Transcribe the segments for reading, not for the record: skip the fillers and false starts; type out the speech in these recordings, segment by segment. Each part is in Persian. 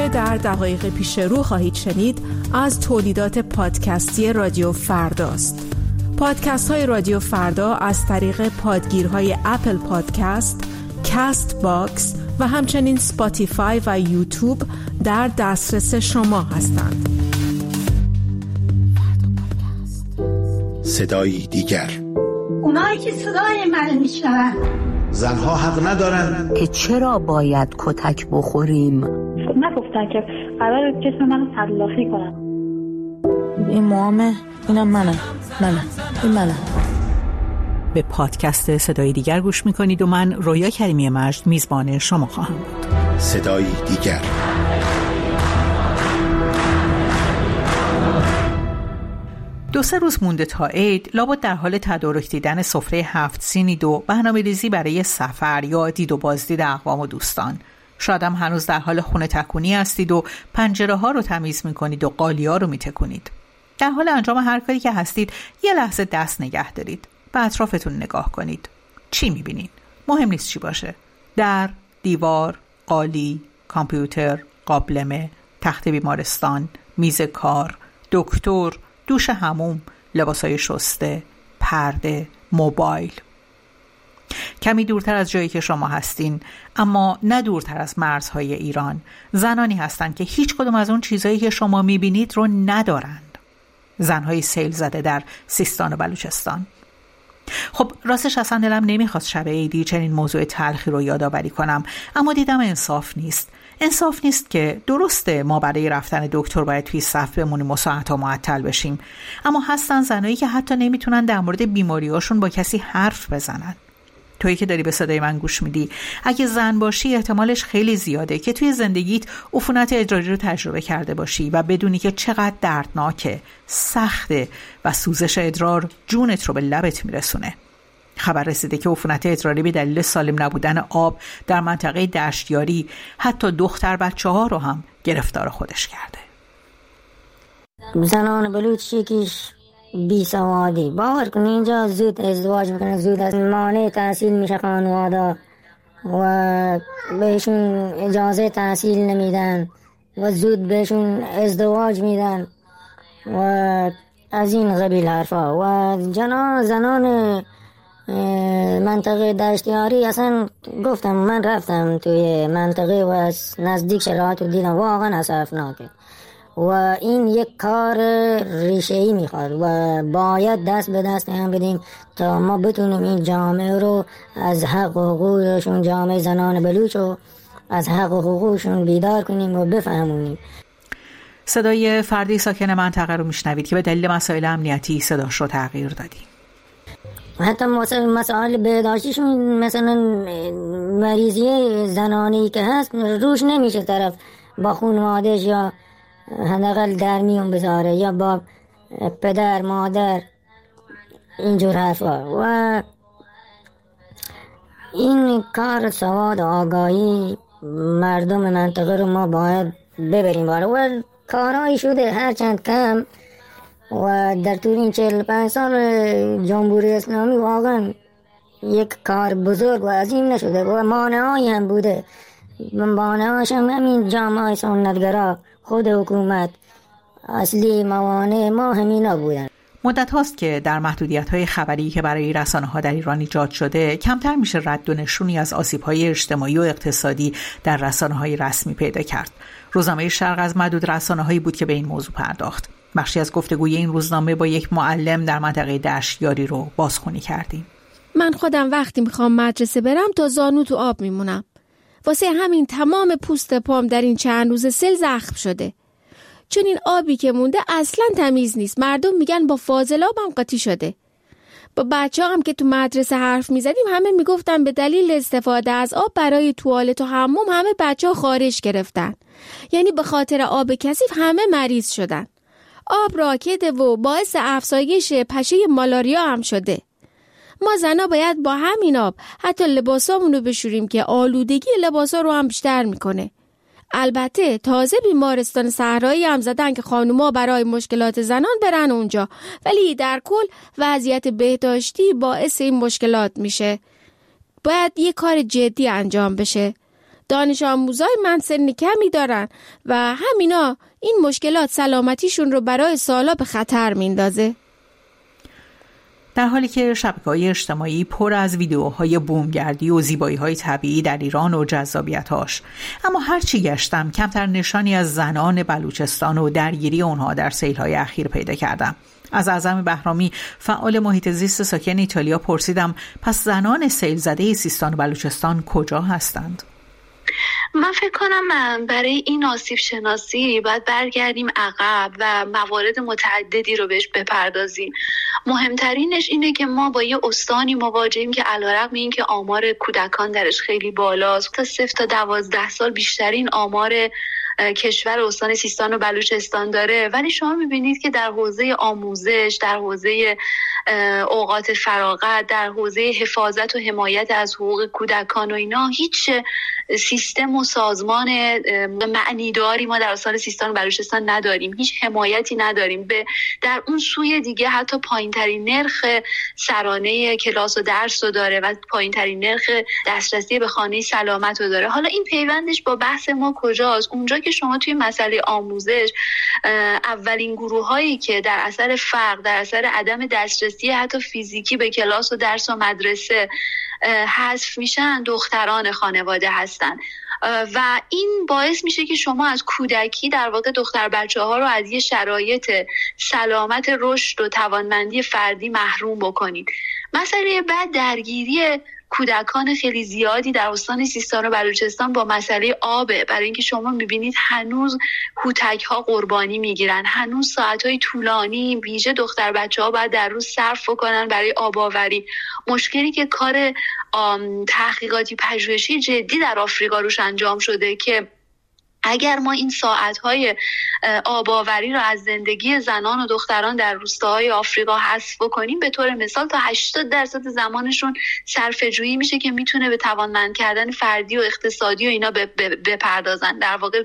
آنچه در دقایق پیش رو خواهید شنید از تولیدات پادکستی رادیو فرداست. پادکست های رادیو فردا از طریق پادگیرهای اپل پادکست، کاست باکس و همچنین سپاتیفای و یوتیوب در دسترس شما هستند. صدای دیگر، اونایی که صدای من میشنون. زنها حق ندارن که چرا باید کتک بخوریم. نگفتن که قرار جسم منو تلافی کنن. این موامه، اینم منم. این منم. به پادکست صدای دیگر گوش میکنید و من رویا کریمی مجد میزبان شما خواهم بود. صدای دیگر. دو سه روز مونده تا عید، لابد در حال تدارک دیدن سفره 7 سینید و برنامه‌ریزی برای سفر یا دید و بازدید اقوام و دوستان. شاید هم هنوز در حال خونه تکونی هستید و پنجره ها رو تمیز میکنید و قالی ها رو میتکونید. در حال انجام هر کاری که هستید یه لحظه دست نگه دارید. به اطرافتون نگاه کنید. چی میبینید؟ مهم نیست چی باشه. در، دیوار، قالی، کامپیوتر، قابلمه، تخت بیمارستان، میز کار، دکتر، دوش حموم، لباسای شسته، پرده، موبایل. کمی دورتر از جایی که شما هستین، اما نه دورتر از مرزهای ایران، زنانی هستند که هیچ کدوم از اون چیزایی که شما میبینید رو ندارند. زنهای سیل زده در سیستان و بلوچستان. خب راستش اصلا دلم نمیخواست شب عیدی چنین موضوع تلخی رو یادآوری کنم، اما دیدم انصاف نیست که درسته ما برای رفتن دکتر باید توی صف بمونیم و ساعت‌ها معطل بشیم، اما هستن زنایی که حتی نمیتونن در مورد بیماریاشون با کسی حرف بزنن. تویی که داری به صدای من گوش میدی، اگه زن باشی احتمالش خیلی زیاده که توی زندگیت عفونت ادراری رو تجربه کرده باشی و بدونی که چقدر دردناکه، سخته و سوزش ادرار جونت رو به لبت میرسونه. خبر رسیده که عفونت ادراری به دلیل سالم نبودن آب در منطقه دشتیاری حتی دختر بچه‌ها رو هم گرفتار خودش کرده. زنان بلوچ یکیش بی سوادی، باور کنی اینجا زود ازدواج میکنن، زود از مانع تحصیل میشه خانواده و بهشون اجازه تحصیل نمیدن و زود بهشون ازدواج میدن و از این قبیل حرفا. و زنان منطقه دشتیاری، اصلا گفتم من رفتم توی منطقه و از نزدیک شرایط رو دیدم، واقعا اسفناکه و این یک کار ریشه‌ای میخواد و باید دست به دست هم بدیم تا ما بتونیم این جامعه رو از حق و حقوقشون، جامعه زنان بلوچ رو از حق و حقوقشون بیدار کنیم و بفهمونیم. صدای فردی ساکن منطقه رو میشنوید که به دلیل مسائل امنیتی صداش رو تغییر دادیم. حتی مسائل بهداشتیشون، مثلا مریضی زنانی که هست روش نمیشه طرف با خانواده‌اش یا حداقل در میون بذاره یا با پدر مادر، اینجور حرفا. و این کار سواد آگاهی مردم منطقه رو ما باید ببریم بالا و کارهایی شده هرچند کم و در طول این 45 سال جمهوری اسلامی واقعا یک کار بزرگ و عظیم نشده و مانعایی هم بوده. مانعاش هم همین جامعه سنتگرا، خود حکومت، اصلی موانع ما همینا بودن. مدت هاست که در محدودیت‌های خبری که برای رسانه‌ها در ایران ایجاد شده کمتر میشه رد و نشونی از آسیب‌های اجتماعی و اقتصادی در رسانه‌های رسمی پیدا کرد. روزنامه شرق از معدود رسانه‌هایی بود که به این موضوع پرداخت. بخشی از گفتگوی این روزنامه با یک معلم در منطقه دشتیاری رو بازخوانی کردیم. من خودم وقتی میخوام مدرسه برم تا زانو تو آب میمونم. واسه همین تمام پوست پام در این چند روز سیل زخم شده. چون این آبی که مونده اصلا تمیز نیست. مردم میگن با فاضل آبم قاطی شده. با بچه‌ها هم که تو مدرسه حرف میزدیم همه میگفتن به دلیل استفاده از آب برای توالت و حموم همه بچه‌ها خارش گرفتن. یعنی به خاطر آب کثیف همه مریض شدن. آب راکده و باعث افزایش پشه مالاریا هم شده. ما زنا باید با همین آب حتی لباسامون رو بشوریم که آلودگی لباسا رو هم بیشتر میکنه. البته تازه بیمارستان صحرایی هم زدن که خانوما برای مشکلات زنان برن اونجا، ولی در کل وضعیت بهداشتی باعث این مشکلات میشه. باید یه کار جدی انجام بشه. دانش آموزای من سن کمی دارن و همینا این مشکلات سلامتیشون رو برای سالا به خطر میندازه. در حالی که شبکه‌های اجتماعی پر از ویدیوهای بومگردی و زیبایی‌های طبیعی در ایران و جذابیت‌هاش، اما هرچی گشتم کمتر نشانی از زنان بلوچستان و درگیری اونها در سیل‌های اخیر پیدا کردم. از اعظم بهرامی فعال محیط زیست ساکن ایتالیا پرسیدم پس زنان سیل زده سیستان و بلوچستان کجا هستند؟ من فکر کنم برای این آسیب شناسی باید برگردیم عقب و موارد متعددی رو بهش بپردازیم. مهمترینش اینه که ما با یه استانی مواجهیم که علیرغم این که آمار کودکان درش خیلی بالاست، تا 0 تا 12 سال بیشترین آمار کشور استان سیستان و بلوچستان داره، ولی شما میبینید که در حوزه آموزش، در حوزه اوقات فراغت، در حوزه حفاظت و حمایت از حقوق کودکان و اینا هیچ سیستم و سازمان معنیداری ما در استان سیستان و بلوچستان نداریم، هیچ حمایتی نداریم. در اون سوی دیگه حتی پایین‌ترین نرخ سرانه کلاس و درس رو داره و پایین‌ترین نرخ دسترسی به خانه سلامت رو داره. حالا این پیوندش با بحث ما کجاست؟ اونجا که شما توی مسئله آموزش اولین گروه‌هایی که در اثر فقر، در اثر عدم دسترسی حتی فیزیکی به کلاس و درس و مدرسه حذف میشن، دختران خانواده هستن و این باعث میشه که شما از کودکی در واقع دختر بچه ها رو از یه شرایط سلامت رشد و توانمندی فردی محروم بکنید. مسئله بعد درگیری کودکان خیلی زیادی در استان سیستان و بلوچستان با مسئله آبه، برای اینکه شما میبینید هنوز کودک‌ها قربانی میگیرن، هنوز ساعت‌های طولانی ویژه دختر بچه‌ها باید در روز صرف کنن برای آب آوری. مشکلی که کار تحقیقاتی پژوهشی جدی در آفریقا روش انجام شده که اگر ما این ساعت‌های آب‌آوری رو از زندگی زنان و دختران در روستاهای آفریقا حذف کنیم، به طور مثال تا 80% زمانشون صرفه‌جویی میشه که میتونه به توانمند کردن فردی و اقتصادی و اینا بپردازن، در واقع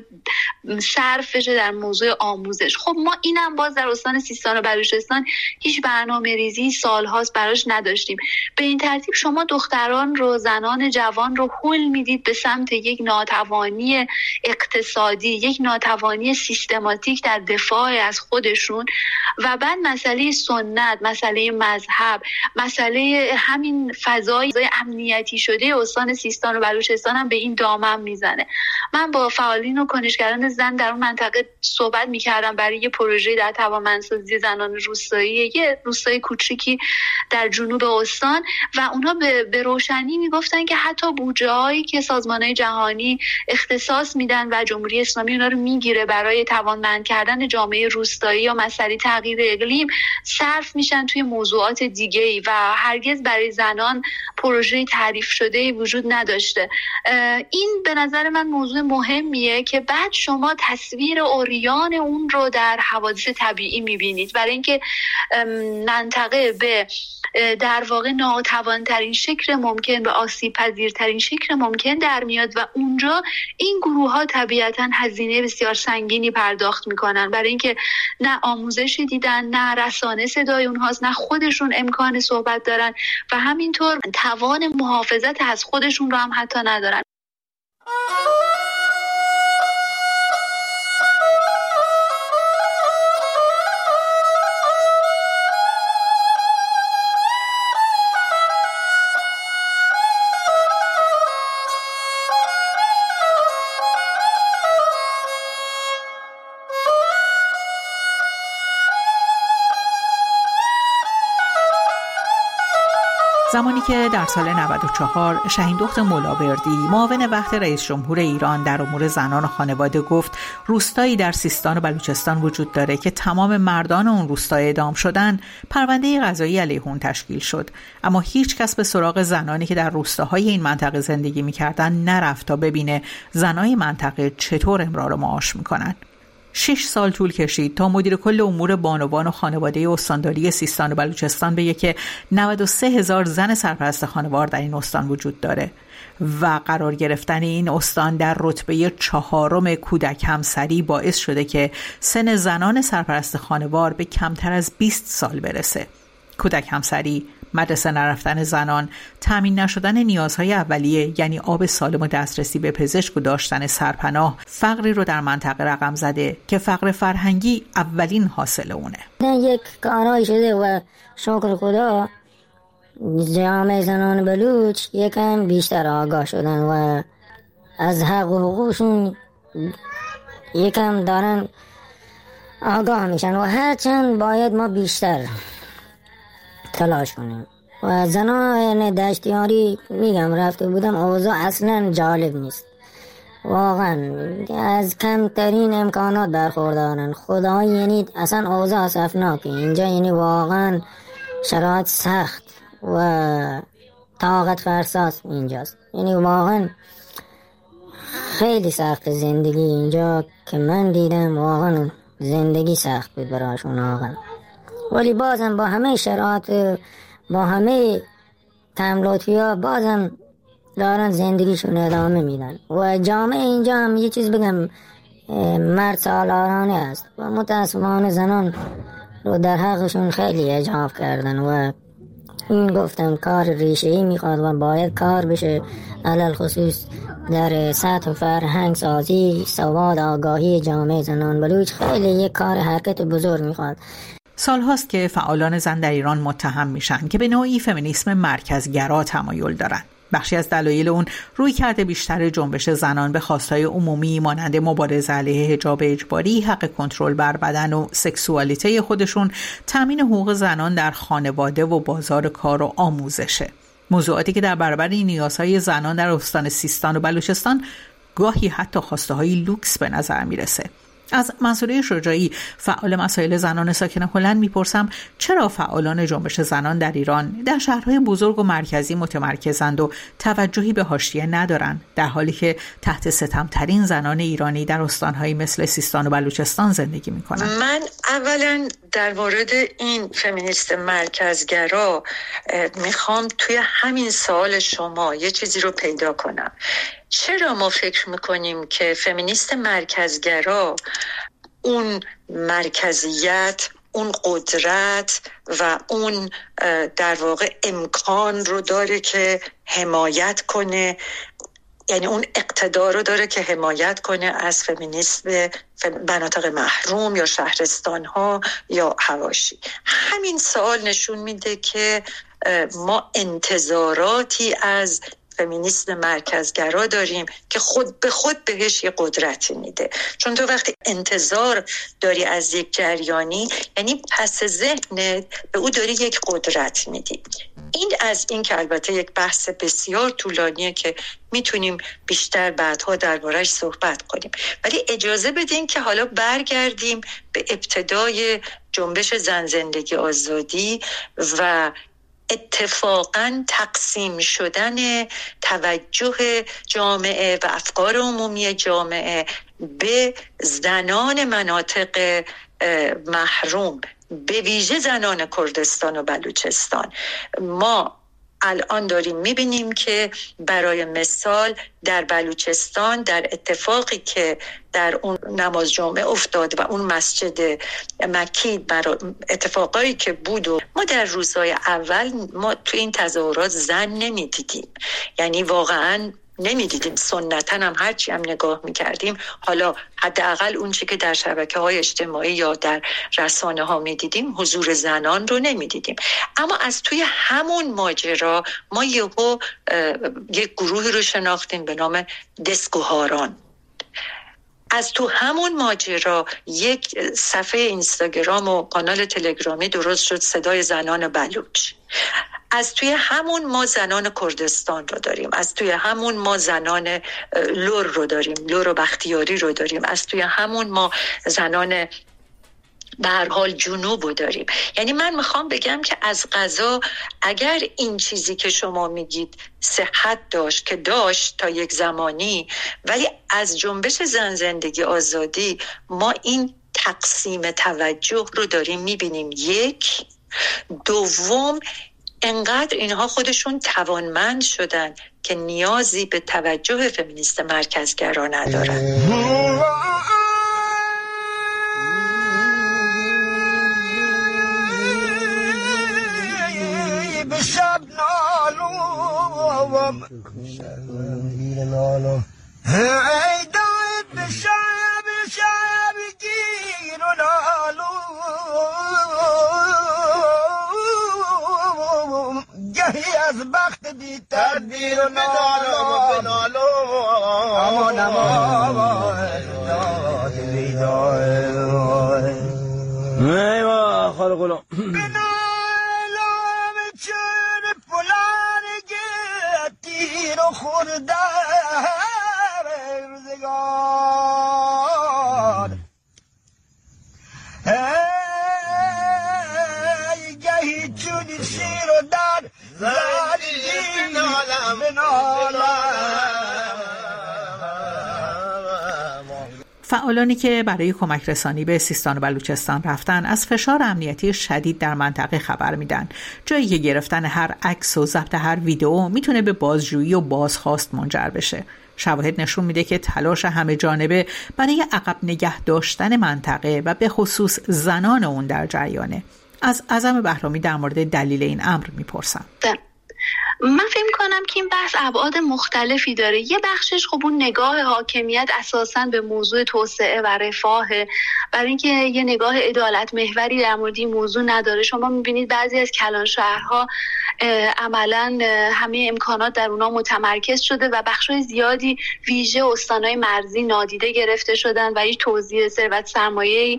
صرف بشه در موضوع آموزش. خب ما اینم باز در استان سیستان و بلوچستان هیچ برنامه‌ریزی سال‌هاست براش نداشتیم. به این ترتیب شما دختران رو، زنان جوان رو هل میدید به سمت یک ناتوانی اقتصادی، یک ناتوانی سیستماتیک در دفاع از خودشون و بعد مسئله سنت، مسئله مذهب، مسئله همین فضای امنیتی شده استان سیستان و بلوچستان هم به این دامن میزنه. من با فعالین و کنشگران زن در اون منطقه صحبت میکردم برای یه پروژه در توانمندسازی زنان روستایی، یه روستای کوچیکی در جنوب استان و اونها به روشنی میگفتن که حتی بودجه‌هایی که سازمان‌های جهانی اختصاص میدن و جمهوری اسلامی اونا رو میگیره برای توانمند کردن جامعه روستایی یا مسئله تغییر اقلیم صرف میشن توی موضوعات دیگه‌ای و هرگز برای زنان پروژه تعریف شده وجود نداشته. این به نظر من موضوع مهمیه که بعد شما تصویر عریان اون رو در حوادث طبیعی میبینید، برای اینکه منطقه به در واقع ناتوانترین شکل ممکن، به آسیب پذیرترین شکل ممکن در میاد و اونجا این گروه ها طبیعتاً هزینه بسیار سنگینی پرداخت میکنن، برای اینکه نه آموزشی دیدن، نه رسانه صدای اونهاست، نه خودشون امکان صحبت دارن و همینطور توان محافظت از خودشون رو هم حتی ندارن. زمانی که در سال 94 شهیندخت مولاوردی معاون وقت رئیس جمهور ایران در امور زنان و خانواده گفت روستایی در سیستان و بلوچستان وجود داره که تمام مردان اون روستا اعدام شدن، پرونده قضایی علیه اون تشکیل شد، اما هیچ کس به سراغ زنانی که در روستاهای این منطقه زندگی می‌کردن نرفت تا ببینه زنای منطقه چطور امرار معاش می‌کنن. 6 سال طول کشید تا مدیر کل امور بانوان و خانواده استانداری سیستان و بلوچستان بگه که 93,000 زن سرپرست خانوار در این استان وجود داره و قرار گرفتن این استان در رتبه 4 کودک همسری باعث شده که سن زنان سرپرست خانوار به کمتر از 20 سال برسه. کودک همسری مدرسه نرفتن زنان، تامین نشدن نیازهای اولیه یعنی آب سالم و دسترسی به پزشک و داشتن سرپناه فقری رو در منطقه رقم زده که فقر فرهنگی اولین حاصل اونه. یک کارایی شده و شکر خدا جامعه زنان بلوچ یکم بیشتر آگاه شدن و از حق و حقوقشون یکم دارن آگاه میشن و هرچند باید ما بیشتر تلاش کنیم. و زنان دشتیاری میگم رفته بودم اوضاع اصلا جالب نیست، واقعا از کمترین امکانات برخوردارن. خدایی یعنی اصلا اوضاع اسفناکه اینجا، یعنی واقعا شرایط سخت و طاقت فرساست اینجاست، یعنی واقعا خیلی سخت زندگی اینجا که من دیدم، واقعا زندگی سخت بود براشون واقعا. ولی بازم با همه شرایط، با همه تملاتوی ها بازم دارن زندگیشون ادامه میدن. و جامعه اینجا هم یه چیز بگم، مرد سالارانه است و متاسفانه زنان رو در حقشون خیلی اجحاف کردن و این گفتم کار ریشه‌ای میخواد و باید کار بشه، علل خصوص در سطح فرهنگ سازی، سواد، آگاهی جامعه زنان بلوچ خیلی یک کار حرکت بزرگ میخواد. سال هاست که فعالان زن در ایران متهم میشن که به نوعی فمینیسم مرکزگرا تمایل دارن. بخشی از دلایل اون رویکرد بیشتر جنبش زنان به خواستهای عمومی مانند مبارزه علیه حجاب اجباری، حق کنترل بر بدن و سکسوالیته خودشون، تامین حقوق زنان در خانواده و بازار کار و آموزشه. موضوعاتی که در برابر این نیازهای زنان در استان سیستان و بلوچستان گاهی حتی خواسته‌های لوکس به نظر میرسه. از منصوره شجاعی، فعال مسائل زنان ساکن هلند، میپرسم چرا فعالان جنبش زنان در ایران در شهرهای بزرگ و مرکزی متمرکزند و توجهی به حاشیه ندارن، در حالی که تحت ستمترین زنان ایرانی در استانهایی مثل سیستان و بلوچستان زندگی میکنن؟ من اولا در مورد این فمینیست مرکزگرا میخوام توی همین سوال شما یه چیزی رو پیدا کنم. چرا ما فکر میکنیم که فمینیست مرکزگرا اون مرکزیت، اون قدرت و اون در واقع امکان رو داره که حمایت کنه، یعنی اون اقتدار رو داره که حمایت کنه از فمینیسم مناطق محروم یا شهرستان‌ها یا حواشی؟ همین سوال نشون میده که ما انتظاراتی از فمینیسم مرکزگرا داریم که خود به خود بهش یه قدرتی میده. چون تو وقتی انتظار داری از یک جریانی، یعنی پس ذهنت به او داری یک قدرت میدی. این از این که البته یک بحث بسیار طولانیه که میتونیم بیشتر بعدها درباره‌اش صحبت کنیم، ولی اجازه بدین که حالا برگردیم به ابتدای جنبش زن زندگی آزادی و اتفاقاً تقسیم شدن توجه جامعه و افکار عمومی جامعه به زنان مناطق محروم، به ویژه زنان کردستان و بلوچستان. ما الان داریم میبینیم که برای مثال در بلوچستان، در اتفاقی که در اون نماز جمعه افتاد و اون مسجد مکی، اتفاقایی که بود و ما در روزهای اول ما تو این تظاهرات زن نمیدیدیم، یعنی واقعاً نمیدیدیم. سنتاً هم هرچی هم نگاه میکردیم، حالا حداقل اون چی که در شبکه‌های اجتماعی یا در رسانه ها میدیدیم، حضور زنان رو نمیدیدیم. اما از توی همون ماجرا ما یک گروهی رو شناختیم به نام دسکوهاران. از تو همون ماجرا یک صفحه اینستاگرام و کانال تلگرامی درست شد، صدای زنان بلوچ. از توی همون ما زنان کردستان رو داریم، از توی همون ما زنان لور رو داریم، لور و بختیاری رو داریم، از توی همون ما زنان به هر حال جنوب رو داریم. یعنی من میخوام بگم که از قضا اگر این چیزی که شما میگید صحت داشت، که داشت تا یک زمانی، ولی از جنبش زن زندگی آزادی ما این تقسیم توجه رو داریم میبینیم. یک، دوم، انقدر اینها خودشون توانمند شدن که نیازی به توجه فمینیست مرکزگرا ندارن. ای داید به شب گیر و نالو گهی از بخت بی تدبیر و نالو اما نماز داد بیدار ای با خال قلوم به نالام چون پلانگی تیر و خورده روزگار ای گهی چونی شیر و در زدی نالم فعالانی که برای کمک رسانی به سیستان و بلوچستان رفتن از فشار امنیتی شدید در منطقه خبر میدن، جایی که گرفتن هر عکس و ضبط هر ویدئو میتونه به بازجویی و بازخواست منجر بشه. شواهد نشون میده که تلاش همه جانبه برای عقب نگه داشتن منطقه و به خصوص زنان اون در جریانه. از اعظم بهرامی در مورد دلیل این امر میپرسم. من فکر کنم که این بحث ابعاد مختلفی داره. یه بخشش خب اون نگاه حاکمیت اساساً به موضوع توسعه و رفاهه، برای اینکه یه نگاه عدالت محوری در مورد این موضوع نداره. شما می‌بینید بعضی از کلان شهرها عملاً همه امکانات در اونها متمرکز شده و بخشای زیادی ویژه استان‌های مرزی نادیده گرفته شدن و هیچ توزیع ثروت سرمایه‌ای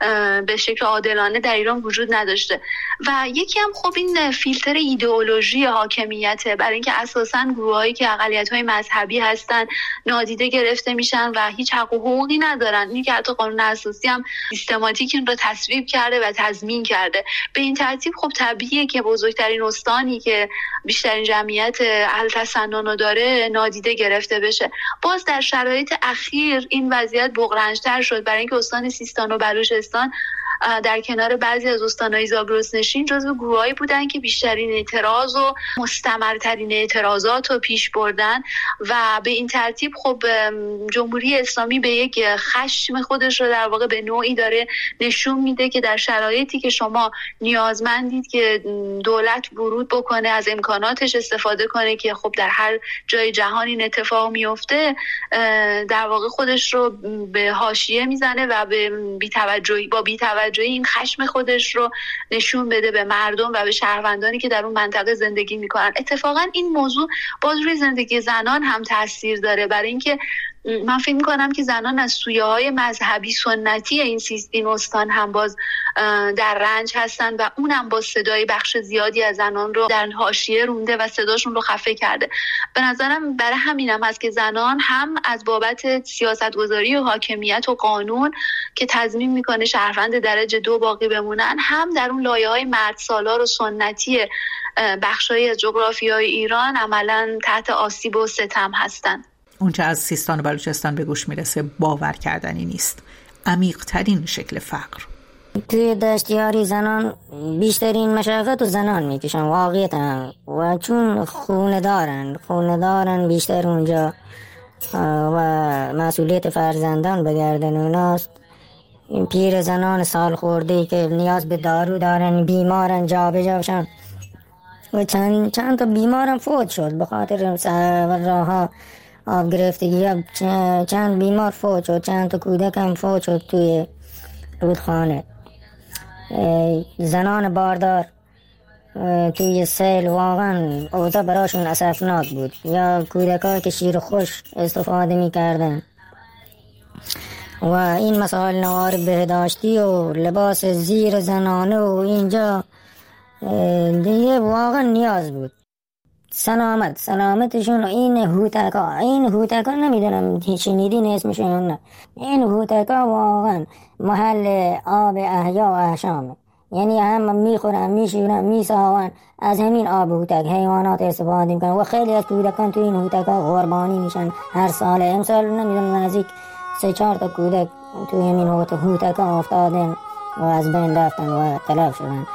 به شکل عادلانه در ایران وجود نداشته. و یکی هم خب این فیلتر ایدئولوژی حاکمیت، برای اینکه اساساً گروهایی که اقلیت‌های مذهبی هستن نادیده گرفته میشن و هیچ حق و حقوقی ندارن. این که حتی قانون اساسی هم سیستماتیک این رو تصویب کرده و تضمین کرده. به این ترتیب خب طبیعیه که بزرگترین استانی که بیشترین جمعیت اهل تسنن رو داره نادیده گرفته بشه. باز در شرایط اخیر این وضعیت بغرنج‌تر شد، برای اینکه استان سیستان و بلوچستان در کنار بعضی از استان‌های زاگرس نشین جزو گروهایی بودن که بیشترین اعتراض و مستمرترین اعتراضات رو پیش بردن و به این ترتیب خب جمهوری اسلامی به یک خشم خودش رو در واقع به نوعی داره نشون میده که در شرایطی که شما نیازمندید که دولت ورود بکنه، از امکاناتش استفاده کنه که خب در هر جای جهان این اتفاق میفته، در واقع خودش رو به حاشیه میزنه و به بی‌توجهی این خشم خودش رو نشون بده به مردم و به شهروندانی که در اون منطقه زندگی میکنن. اتفاقا این موضوع باز روی زندگی زنان هم تاثیر داره، برای اینکه من فکر میکنم که زنان از سویه‌های مذهبی سنتی این استان هم باز در رنج هستن و اونم با صدای بخش زیادی از زنان رو در حاشیه رونده و صداشون رو خفه کرده. به نظرم برای همینم هست که زنان هم از بابت سیاستگذاری و حاکمیت و قانون که تضمین میکنه شهروند درجه 2 باقی بمونن، هم در اون لایه‌های مرد سالار و سنتی بخشای از جغرافیای ایران عملاً تحت آسیب و ستم هستن. اونچه از سیستان و بلوچستان به گوش میرسه باور کردنی نیست. عمیق‌ترین شکل فقر. توی دشتیاری زنان بیشترین مشقت و زنان میکشن واقعیتاً، و چون خونه دارن بیشتر اونجا و مسئولیت فرزندان به گردن اوناست. این پیر زنان سال خورده‌ای که نیاز به دارو دارن، بیمارن، جا به جاشن و چند تا بیمارم فوت شد به خاطر راه‌ها آب گرفتگی. چند بیمار فوت شد، چند تا کودک هم فوت شد توی رودخانه. زنان باردار توی سیل واقعا اوضاع براشون اسفناک بود، یا کودک‌ها که شیر خوش استفاده می‌کردن. و این مسائل نوار بهداشتی و لباس زیر زنانه و اینجا دیگه واقعا نیاز بود. سلامتشون و این هوتکا نمیدونم شنیدین اسمشون نه. این هوتکا واقعا محل آب احیا و احشامه، یعنی هم میخورن میشورن میساون از همین آب هوتک حیوانات استفاده میکنن و خیلی از کودکان تو این هوتکا قربانی میشن هر سال. امسال نمیدونم نزدیک 3-4 تا کودک تو همین هوتکا افتادن و از بین رفتن و تلف شدن.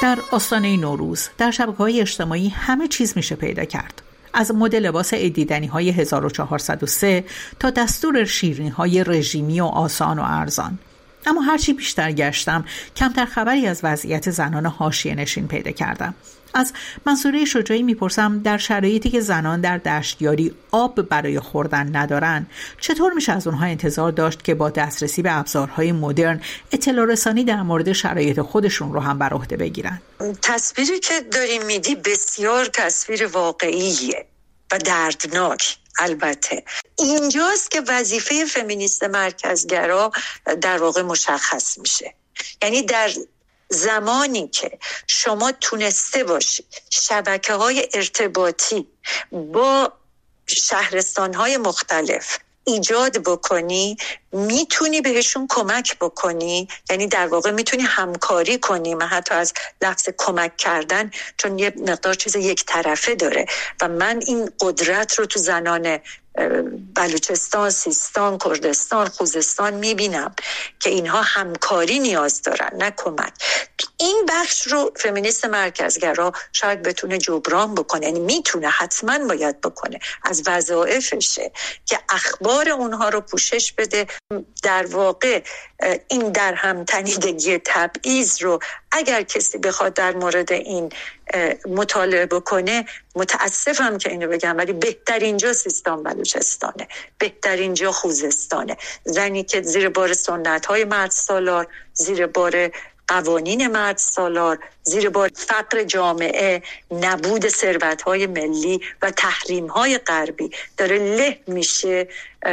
در آستانه نوروز در شبکه‌های اجتماعی همه چیز میشه پیدا کرد. از مد لباس عیدیدنی‌های 1403 تا دستور شیرینی‌های رژیمی و آسان و ارزان. اما هرچی بیشتر گشتم کمتر خبری از وضعیت زنان حاشیه نشین پیدا کردم. از منصوره شجاعی میپرسم در شرایطی که زنان در دشتیاری آب برای خوردن ندارن چطور میشه از اونها انتظار داشت که با دسترسی به ابزارهای مدرن اطلاع رسانی در مورد شرایط خودشون رو هم بر عهده بگیرن؟ تصویری که داری میدی بسیار تصویر واقعیه و دردناک. البته اینجاست که وظیفه فمینیست مرکزگرا در واقع مشخص میشه. یعنی در زمانی که شما تونسته باشید شبکه‌های ارتباطی با شهرستان‌های مختلف ایجاد بکنی، میتونی بهشون کمک بکنی، یعنی در واقع میتونی همکاری کنی. من حتی از لفظ کمک کردن، چون یه مقدار چیز یک طرفه داره و من این قدرت رو تو زنان بلوچستان، سیستان، کردستان، خوزستان میبینم که اینها همکاری نیاز دارن نه کمک. این بخش رو فمینیست مرکزگرا شاید بتونه جبران بکنه، یعنی میتونه، حتما باید بکنه، از وظایفشه که اخبار اونها رو پوشش بده. در واقع این در هم تنیدگی تبعیض رو اگر کسی بخواد در مورد این مطالعه بکنه، متاسفم که اینو بگم ولی بهترین جا سیستان بلوچستانه، بهترین جا خوزستانه. زنی که زیر بار سنت‌های مرد سالار، زیر بار قوانین مرد سالار، زیر بار فقر جامعه، نبود ثروت‌های ملی و تحریم‌های غربی داره له میشه،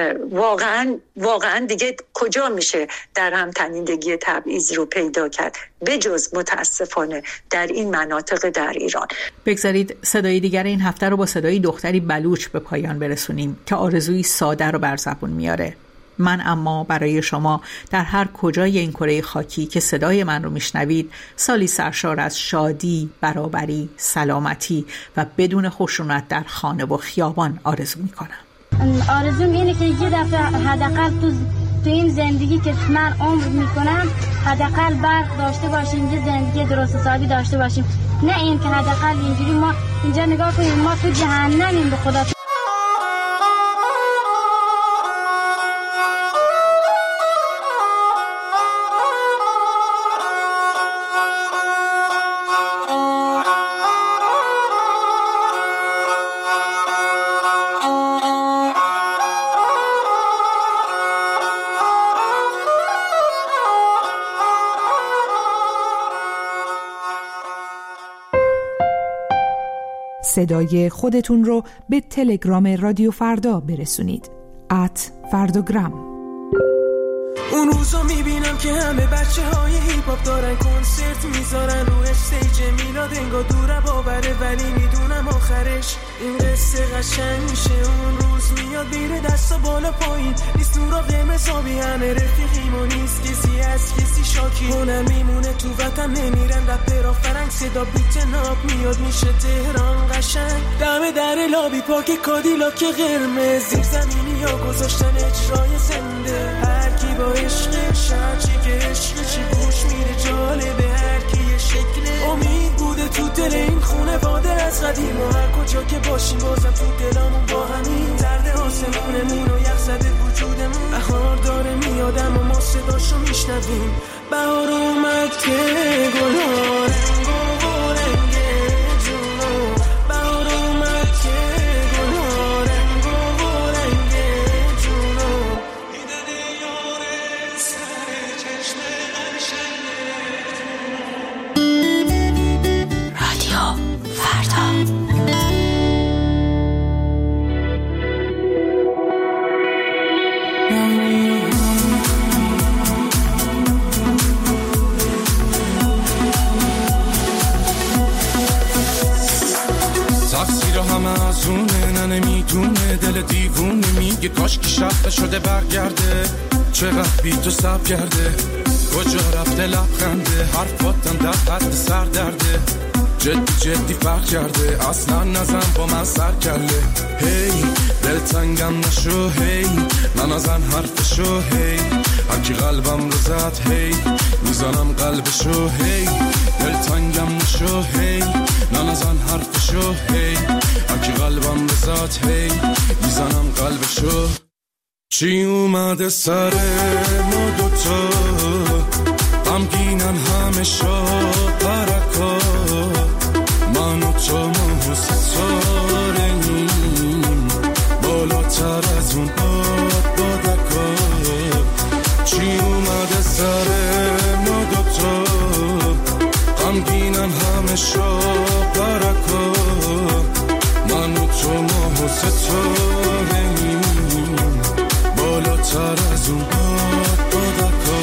واقعاً دیگه کجا میشه در هم تنیدگی تبعیض رو پیدا کرد بجز متاسفانه در این مناطق در ایران. بگذارید صدای دیگر این هفته رو با صدای دختری بلوچ به پایان برسونیم که آرزوی ساده رو بر زبون میاره. من اما برای شما در هر کجای این کره خاکی که صدای من رو میشنوید سالی سرشار از شادی، برابری، سلامتی و بدون خشونت در خانه و خیابان آرزو میکنم. آرزوم اینه که یه دفعه حداقل تو این زندگی که من عمر میکنم حداقل برق داشته باشیم، یه زندگی درست حسابی داشته باشیم، نه این که حداقل اینجوری ما اینجا نگاه کنیم ما تو جهنمیم به خدا. صدای خودتون رو به تلگرام رادیو فردا برسونید. @فرداگرام. اون روزا میبینم که همه بچه های هیپ هاپ دارن کنسرت میذارن رو استیج میلاد، انگار دوره باوره ولی میدونم آخرش این قصه قشنگ میشه. اون روز میاد بیره دستا بالا پایین، نیست نورا قرمزابی، همه رفیقیم و نیست کسی از کسی شاکی. اونم میمونه تو وطن نمیرن رپرها فرنگ، صدا بیت ناب میاد میشه تهران قشنگ. دم در لابی پاک کادیلاک قرمز، زیر زمینی ها گذاشتن اجرای زنده. هر کی با عشقش هرچی که عشقشی گوش میره جالبه، هر کی یه شکل امید بوده تو دل این خونه واده از قدیم. و هر کجا که باشیم بازم تو دلامون با همین درد آسمونمون و یخ زده وجودمون. بهار داره میادم و ما صداشو میشنویم. بهار اومد که گلها رنگ و رنگ جونو، بهار اومد که گلها رنگ و رنگ جونو. رادیو فردا. همه ازونه نه نمیدونه، دل دیوونه میگه کاش که شب شده برگرده. چقدر بی تو سب کرده، کجا رفته لبخنده، حرفاتم در حد سر درده. جدی فرق کرده، اصلا نزن با من سر کله. هی دل تنگم نشو، هی من ازن حرفشو، هی هرکی قلبم رو زد، هی میزنم قلبشو، هی دلتنگم نشو هی نزن حرفشو هی هرکی قلبم بزاد هی میزنم قلبشو. چی اومده سر ما دوتا غمگینن همه پرکا من و تو ما ستاره‌ایم بالاتر از اون بادکا. چی اومده سر ما دوتا غمگینن همه پرکا من و تو ما ستاره‌ایم بالاتر از اون بادکا.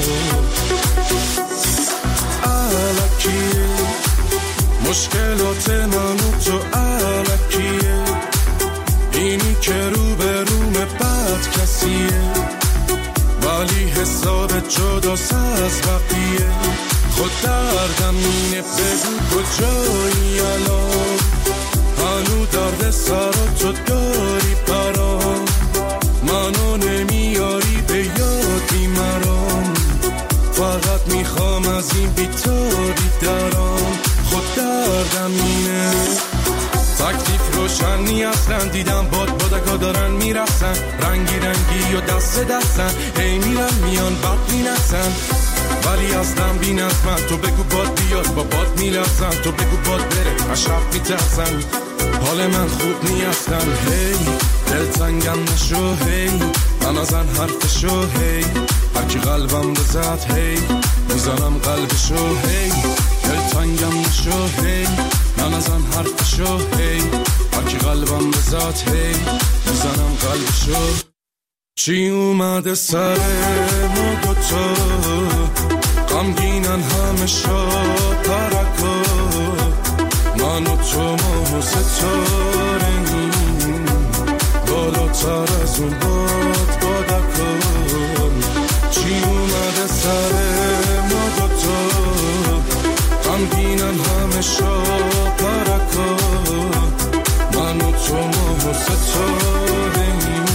الکیه مشکلات من و تو الکیه اینی که رو به روم بد کسیه ولی حساب جداست از بقیه. خود دردم اینه بگو کجایی الان هنو درد سر تو داری برام منو نمیاری به یادی مرام فقط میخوام از این بیتاری درام. خود دردم اینه تکلیف روشنی اصلا دیدم بادکا دارن میرسن رنگی رنگی و دست دستن هی میرن میان بد مینسن ولی اصلا بین از من تو بگو باد بیاد با باد میلرزن تو بگو باد بره اشرف میترسن حال من خوب نیستن هی دلتنگم نشو هی نزن حرفشو هی هرکی قلبم بزد هی میزنم قلبشو هی دلتنگم نشو هی نزن حرفشو هی هرکی قلبم بزد هی میزنم قلبشو. چی اومده سر ما دوتا غمگینن همه پرکا من و تو ما ستاره‌ایم بالاتر از اون بادکا. چی اومده سر ما دوتا غمگینن همه پرکا من و تو ما ستاره‌ایم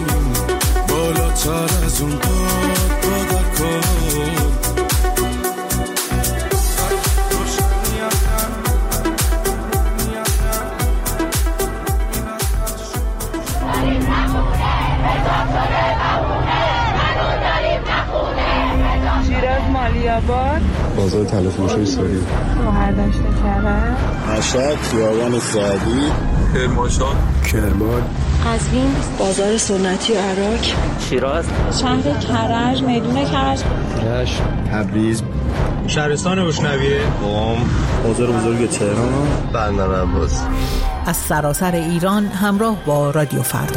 بالاتر از اون بادکا. شیراز مالیاباد بازار تلفروشی ساری شوهر داشته کرد مشهد خیابان سعدی کرمانشاه کرمان قزوین بازار سنتی عراق شیراز شهر کرج میدون کرج رشت تبریز شهرستان روشنویه قم بازار بزرگ تهران بندر عباس. از سراسر ایران همراه با رادیو فردا.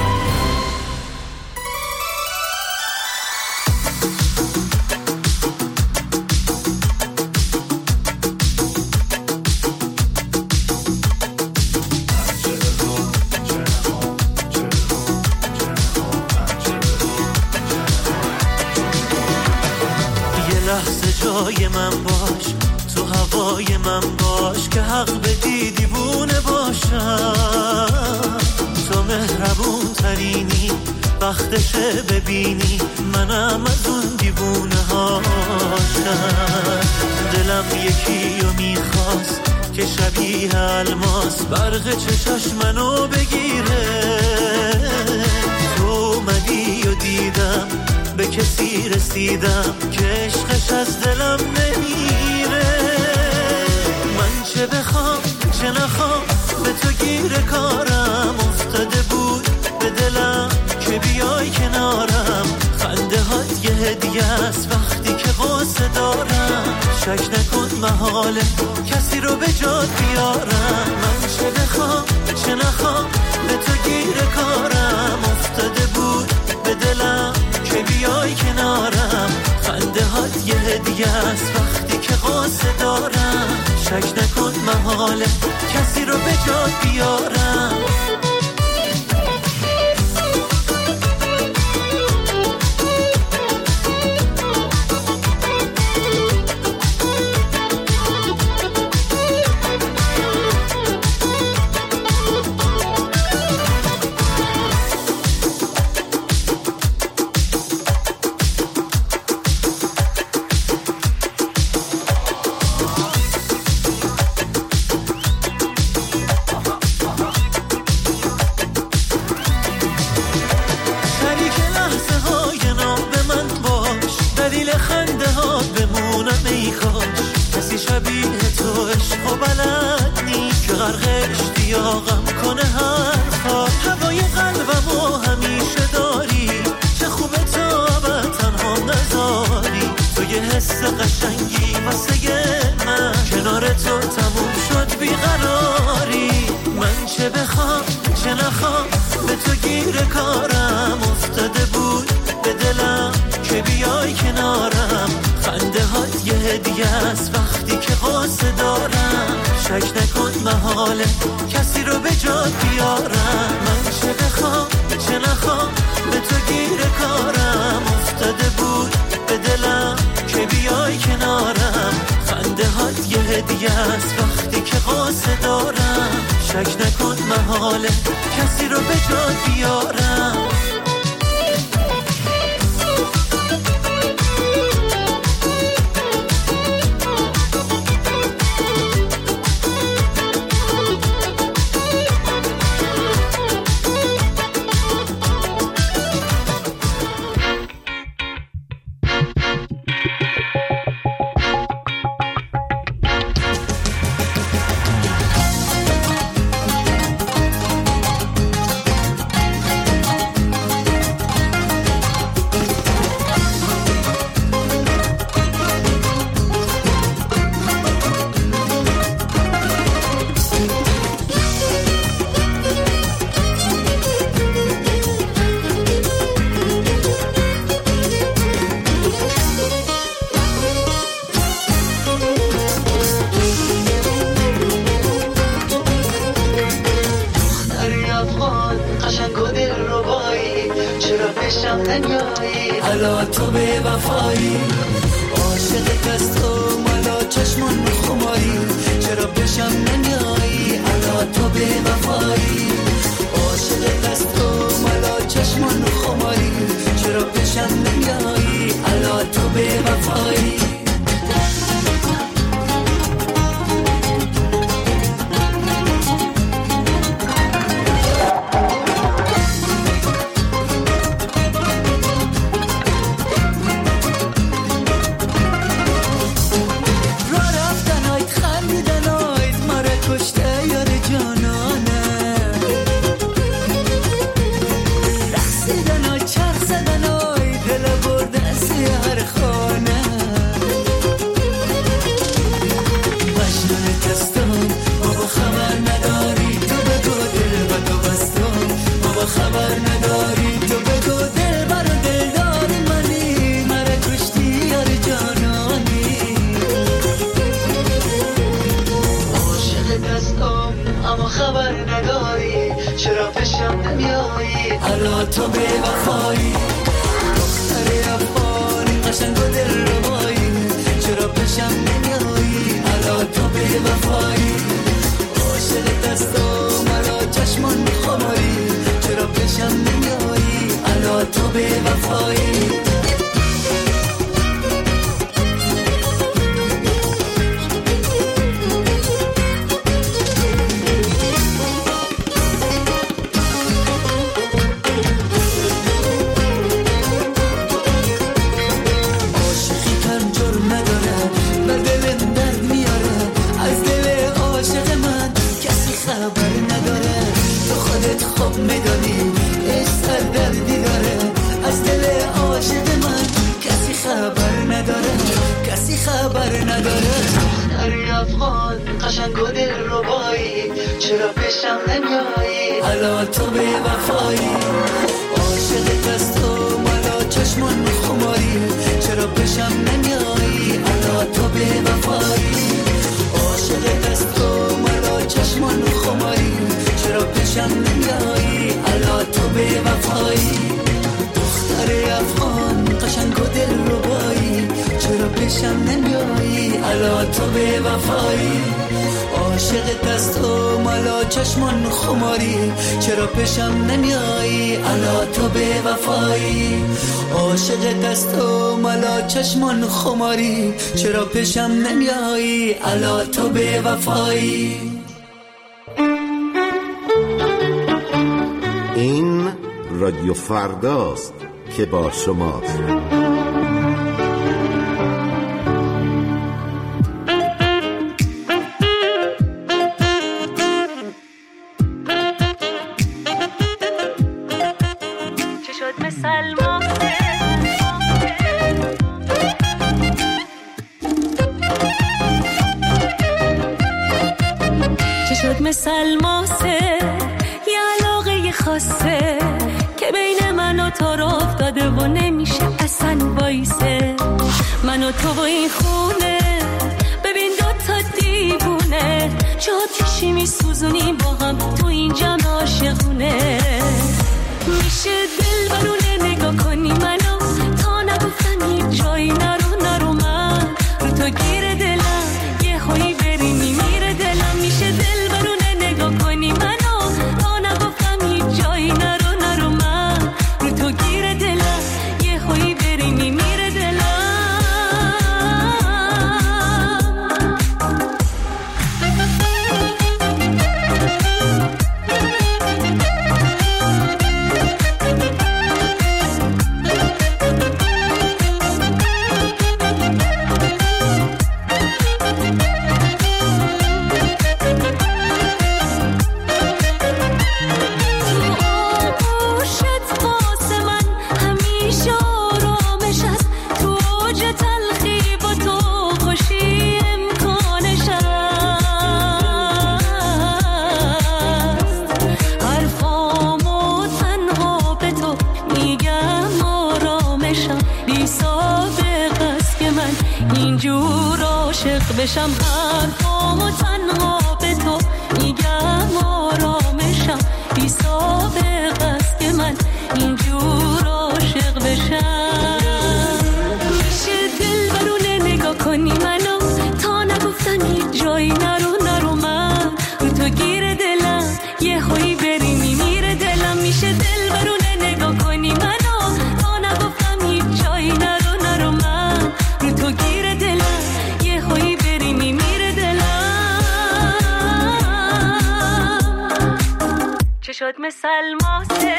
جای من باش تو هوای من باش که حق بدی دیوونه باشم تو مهربون ترینی وقتشه ببینی منم از اون دیوونه هاشم دلم یکی رو میخواست که شبیه الماس برق چشاش منو بگیره تو اومدی و دیدم به کسی رسیدم که عشقش از دلم نمیره من چه بخوام چه نخوام به تو گیر کارم افتاده بود به دلم که بیای کنارم خنده هات یه هدیه است وقتی که غصه دارم شک نکن محاله کسی رو به جات بیارم من چه بخوام چه نخوام به تو گیر کارم افتاده بود به دلم که بیای کنارم خنده هات یه هدیه است وقتی که غصه دارم شک نکن محاله کسی رو به جات بیارم ای کاش کسی شبیه تو عشق و بلد نیست که غرق اشتیاقم کنه حرفا. هوای قلبمو همیشه داری، چه خوبه تا ابد تنها نذاری. تو یه حس قشنگی واسه من، کنار تو تموم شد بیقراری. من چه بخوام چه نخوام به تو گیر کارم افتاده بود به دلم که بیای کنارم. خنده هات یه هدیه است وقتی که قصه دارم. شک نکن محاله کسی رو به جات بیارم. من چه بخوام چه نخوام به تو گیر کارم افتاده بود به دلم که بیای کنارم. خنده هات یه هدیه است وقتی که قصه دارم. شک نکن محاله کسی رو به جات بیارم. حالا تو به وفایی عاشق دست و مالا چشمان خماری. چرا بشم نمیایی حالا تو به وفایی عاشق دست و مالا چشمان خماری. چرا بشم نمیایی حالا تو به وفایی. حالا تو به وفایی دختر افغانی قشنگ و دل ربایی. چرا بشم نمیایی حالا تو به وفایی عاشق دست و مرا چشمان خماری. چرا بشم نمیایی حالا تو به وفایی. قشنگ و دل ربایی. چرا بشم نمیایی حالا تو به وفایی عاشق دست و مالا چشمان خماری. چرا بشم نمیایی حالا تو به وفایی عاشق دست و مالا چشمان خماری. چرا بشم نمیایی حالا تو به وفایی دختر افغان قشنگ و دل ربایی. چرا بشم نمیایی حالا تو به وفایی عاشق دست و مالا چشمان خماری. چرا بشم نمیایی حالا تو به وفایی عاشق دست و مالا چشمان خماری. چرا بشم نمیایی حالا تو به وفایی. این رادیو فرداست که با شماست. مثل الماسه، یه علاقه خاصه که بین من و تو رو افتاده و نمیشه اصلا وایسه. من و تو و این خونه، ببین دوتا دیوونه، جا کشی میسوزونیم با هم تو این جمع عاشقونه. میشه دل برونه نگاه کنی منو، تا نگفتم هیچ جایی نرو من رو تو گیر دلم، یه هایی بری میمیره دلم. میشه دل برونه نگاه کنی منو، تا نگفتم هیچ جایی نرو من رو تو گیر دلم، یه هایی بری میمیره دلم. بشم حرفامو تنها به تو میگم آرامشم، بی سابقه است که من اینجور عاشق بشم. میشه دل برونه نگاه کنی منو، تا نگفتن هیچ جایی نرو من رو تو گیر دلم، یه هایی بری میمیره دلم. میشه دل برونه نگاه کنی منو، تا نگفتم هیچ جایی نرو من رو تو گیر دلم، یه هایی بری میمیره دلم. چه شد مثل الماسه،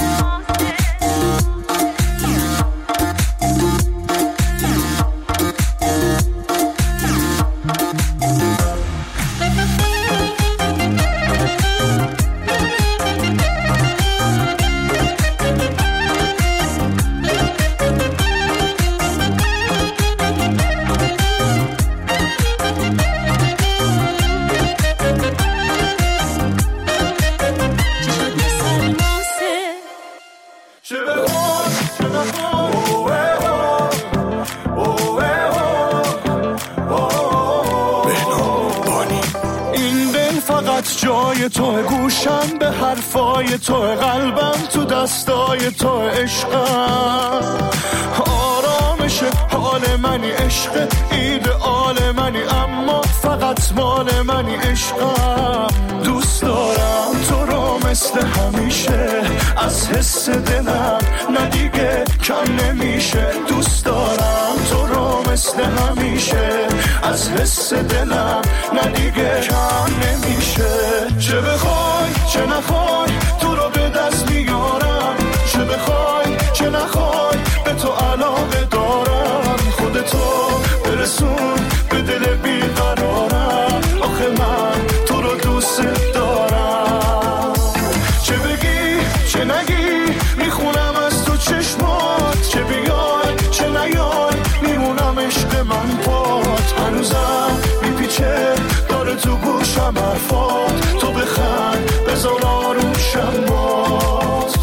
جای تو، گوشم به حرفای تو، قلبم تو دستای تو، عشقم آرامش حال منی، عشق ایدئال منی، اما فقط مال منی. عشقم دوست دارم تو رو مثل همیشه، از حس دلم نه دیگه کم نمیشه. دوست دارم تو رو مثل همیشه، از حس دلم نه دیگه کم نمیشه. چه بخوای چه نخوای تو رو به دست میارم، چه بخوای چه نخوای به تو علاقه دارم. خودتو برسون به دل بیقرارم، آخه من تو رو دوست دارم. چه بگی چه نگی میخونم از تو چشمات، چه بیای چه نیای میمونم عشق من پات. هنوزم میپیچه داره تو گوشم حرفات، تو بخند بذار آروشم باز.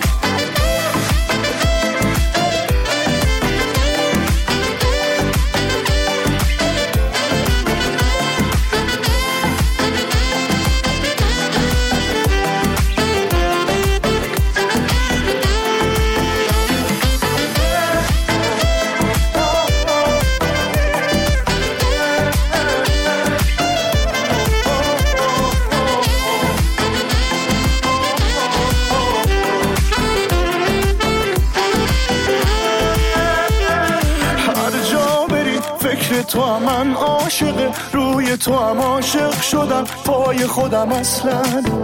تو هم من عاشق، روی تو هم عاشق شدم، پای خودم اصلا.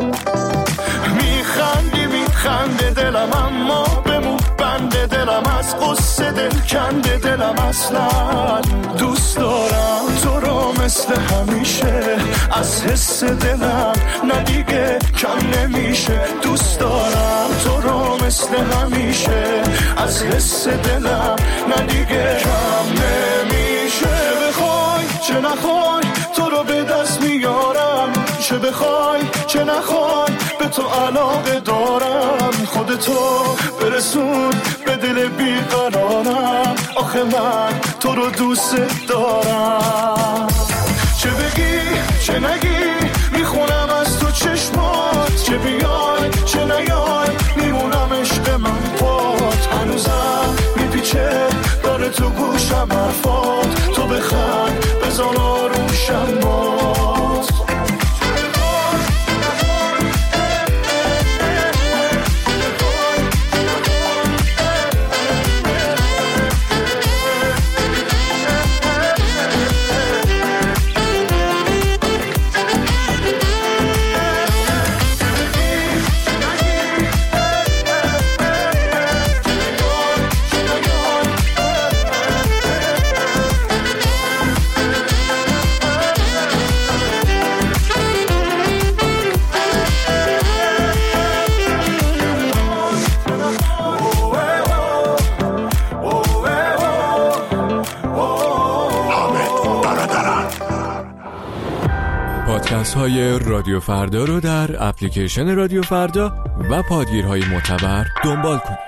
میخنده دلم اما بمون بنده دلم، از قصه دل کنده دلم اصلا. دوست دارم تو رو مثل همیشه، از حس دلم نه دیگه کم نمیشه. دوست دارم تو رو مثل همیشه، از حس دلم نه دیگه کم نمیشه. چه بخوای چه نخوای تو رو به دست میارم، چه چه بخوای چه نخوای به تو علاقه دارم، خودتو برسون به دل بیقرارم، آخه من تو رو دوست دارم. چه بگی چه نگی میخونم از تو چشمات، چه بیای چه نیای میمونم عشق من پات، هنوزم میپیچه داره تو گوشم حرفات، تو بخند بزن آروشم باز. پادکست های رادیو فردا رو در اپلیکیشن رادیو فردا و پادگیرهای معتبر دنبال کنید.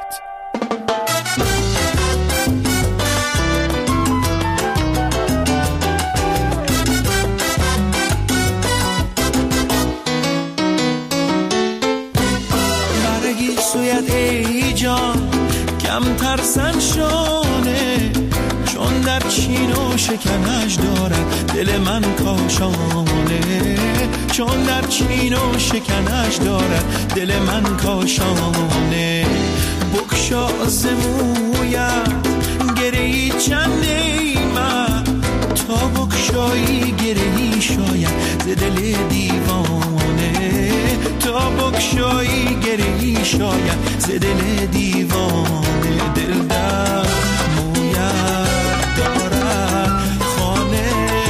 برگی سویت ای جان کمتر سنشانه، چون در چین و شکنش دارد دل من کاشانه، چون در چین و شکنش دارد دل من کاشانه. بکشا زمویت گرهی چنده من، تا بکشایی گرهی شاید ز دل دیوانه، تا بکشایی گرهی شاید ز دل دیوانه. دل در مویت دارد خانه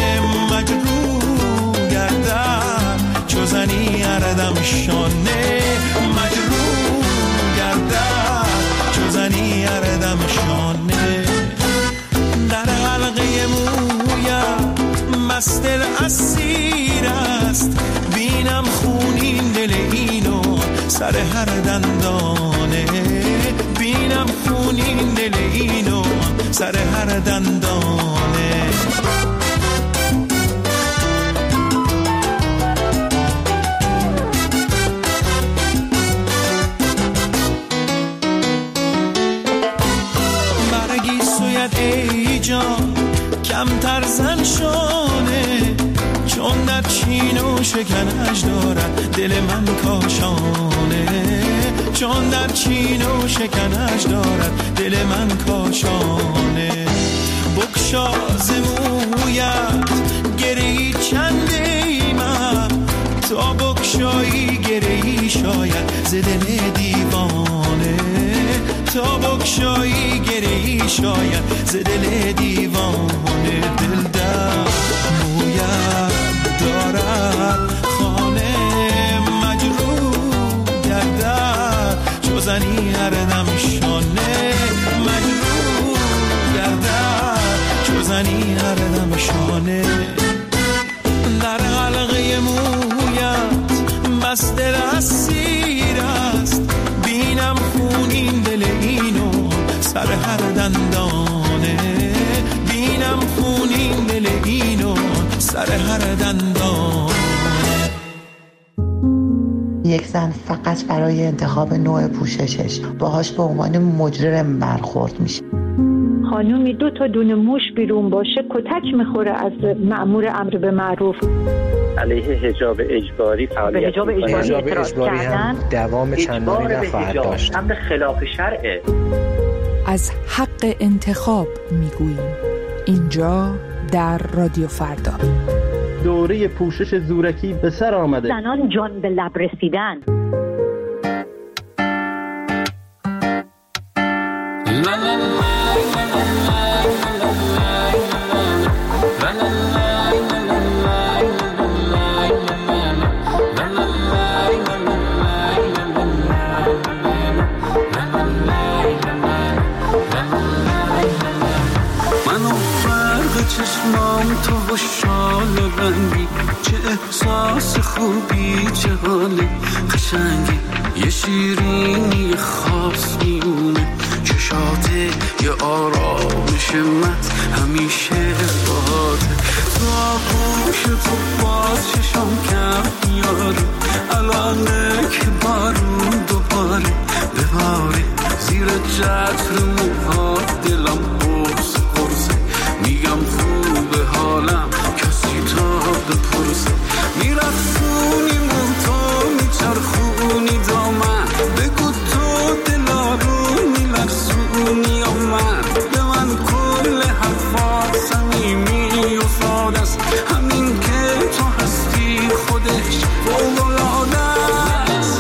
مجروح گردد، چو زنی اردم شانه مجروح گردد، چو زنی اردم شانه. در حلقه مویت مست دل اسیر است، بینم خونین دل اینو سر هر دندانه، بینم خونین دل اینو سر هر دندانه. برگی سویت ای جان کمتر زن شانه، چون در چین و شکنش دارد دل من کاشانه، چون در چین و شکنش دارد دل من کاشانه. بکشا زمویت گرهی چنده من، تا بکشایی گرهی شاید ز دل دیوانه، تا بکشایی گرهی شاید ز دل دیوانه. دل در مویت دارد خانه مجروح گردد، چو زنی اردم شانه مجروح گردد، چو زنی اردم شانه. در حلقه مویت مست دل اسیر است، بینم خونین دل اینو سر هر دندانه، بینم خونین دل اینو سر هر دندانه. یک زن فقط برای انتخاب نوع پوششش باهاش به عنوان مجرم برخورد میشه. خانومی 2 تا دونه موش بیرون باشه کتک میخوره از مأمور امر به معروف. علیه حجاب اجباری فعالیت حجاب اجباری هم دوام چندانی نخواهد داشت. امر خلاف شرعه. از حق انتخاب میگوییم اینجا در رادیو فردا. دوره پوشش زورکی به سر آمده. زنان جان به لب رسیدن. چشمام تو و شال رنگی، چه احساس خوبی، چه حال قشنگی، یه شیرینی خاص میونه چشاته، یه آرامش مت همیشه باده. تو آغوش تو باز چشم کم میاره، الانه که بارون دوباره بباره زیر چتر موها، دلم قرص قرصه، میگم خوبه حالم کسی تا بپرسه. میرخونی من تو میچرخونی دامن، بگو تو دلارو میلرسونی یا من، به من کل حرفات صمیمی و ساده است، همین که تو هستی خودش فوق‌العاده است.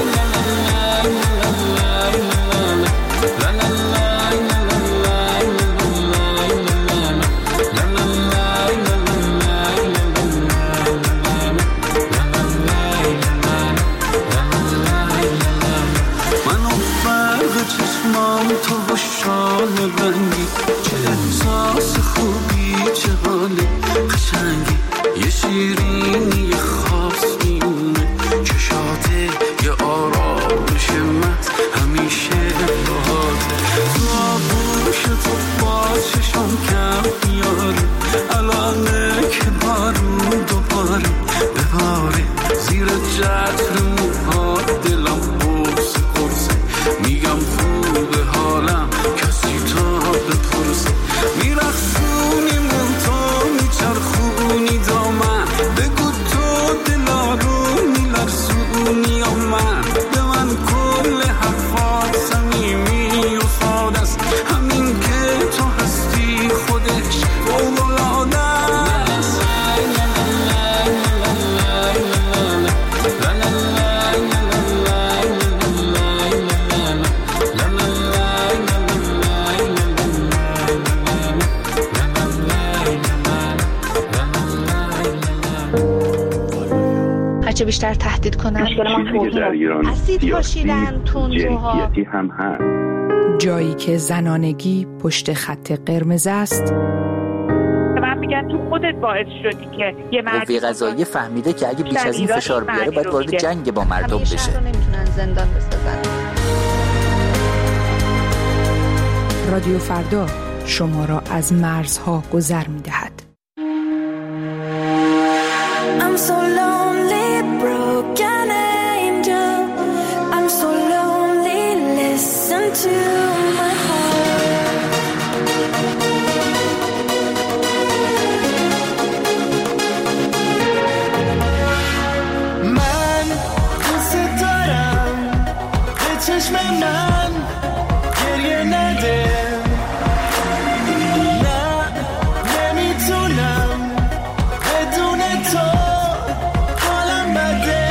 تو و شال رنگی، چه احساس خوبی، چه حال قشنگی، یه شیرینی خاص میونه چشاته، یه آرامش مت همیشه باده. تو آغوش تو باز چشم کم میاره، الانه که بارون دوباره بباره زیر چتر موها، دلم قرص قرصه، میگم خوبه حالم کسی تا بپرسه. میرخونی من تو میچرخونی دامن، بگو تو دلارو میلرسونی یا من، به من کل حرفات صمیمی و ساده است، همین که تو هستی خودش فوق‌العاده است. هرچه بیشتر تهدید کنن اسید پاشیدن تندروها هم هست. جایی که زنانگی پشت خط قرمز است. من میگن تو خودت باعث شدی که یه قوه قضاییه فهمیده که اگه بیش از این فشار بیاره باید وارد جنگ با مردم بشه. همیشه نمیتونن زندان بسازن. رادیو فردا شما را از مرزها گذر می‌دهد. I'm so lonely, broken angel. I'm so lonely, listen to my heart. من دوست دارم به چشم من گریه نده، نه نمیتونم بدون تو حالم بده.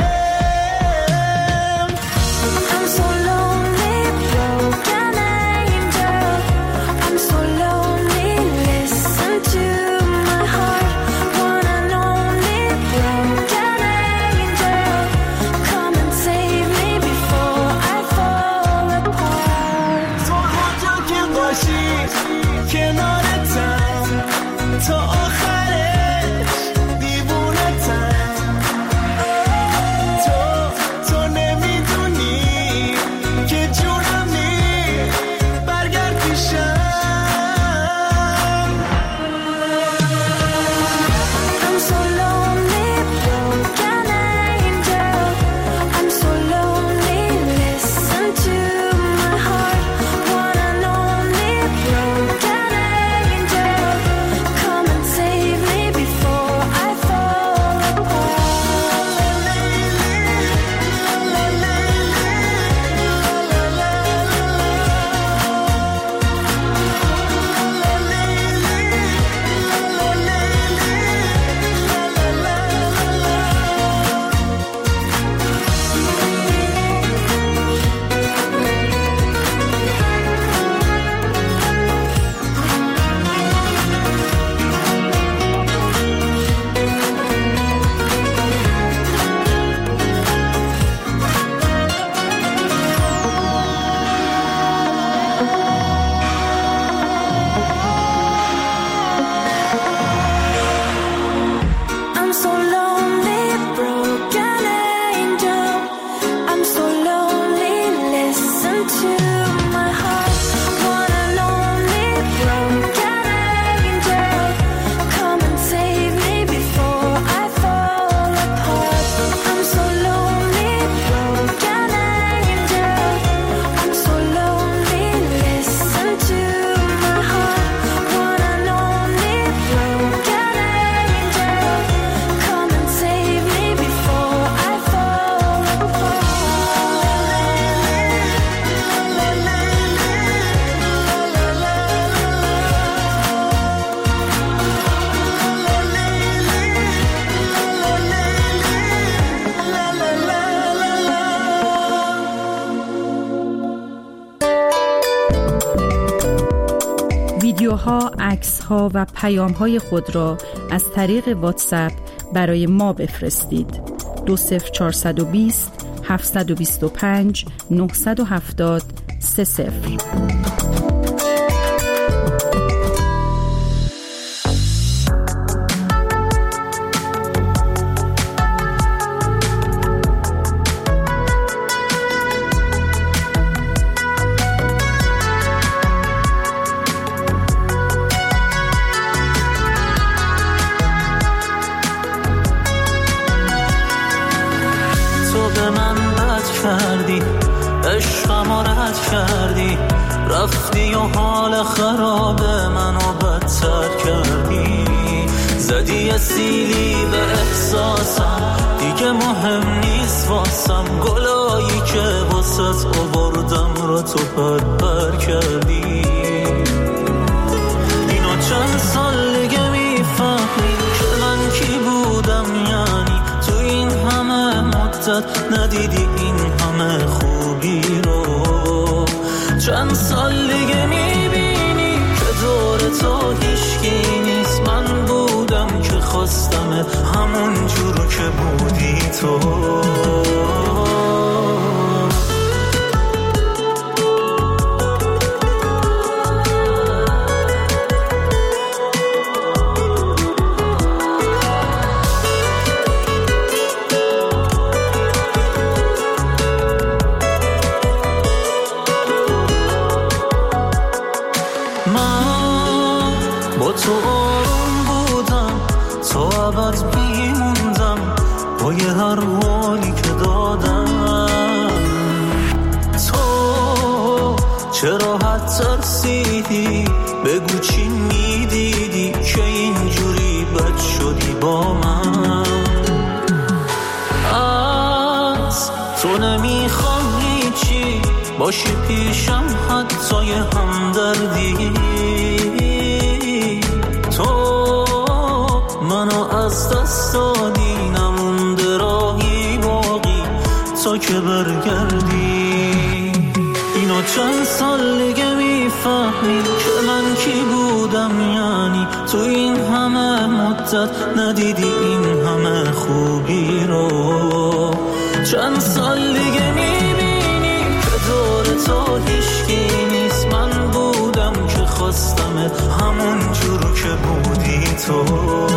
I'm so lonely, broken angel. I'm so lonely, listen to my heart. One and only broken angel. Come and save me before I fall apart. ویدیوها، عکس‌ها و پیام‌های خود را از طریق واتساپ برای ما بفرستید. 20420 725 970 30. عشقم رد کردی، رفتی و حال خراب منو بدتر کردی، زدی سیلی به احساسم، دیگه مهم نیست واسم، گلایی که واسط آوردم را تو پر کردی. اینو چند سال دیگه میفهمی که من کی بودم، یعنی تو این همه مدت ندیدی این همه خوبی رو. چند سال دیگه میبینی که دور تو هیچکی نیست، من بودم که خواستم همون جور که بودی تو. تو آروم بودم، تو ابد میموندم با یه هر حالی که دادم. تو چرا حد ترسیدی، بگو چی میدیدی که اینجوری بد شدی با من. از تو نمیخوام هیچی باشی پیشم، حتی یه همدردی. تو منو از دست دادی، نمونده راهی باقی تا که برگردی. اینو چند سال دیگه میفهمی که من کی بودم، یعنی تو این همه مدت ندیدی این همه خوبی رو. چند سال دیگه میبینی که دور تو هیچکی نیست، من بودم که خواستم همون جور که بودی تو.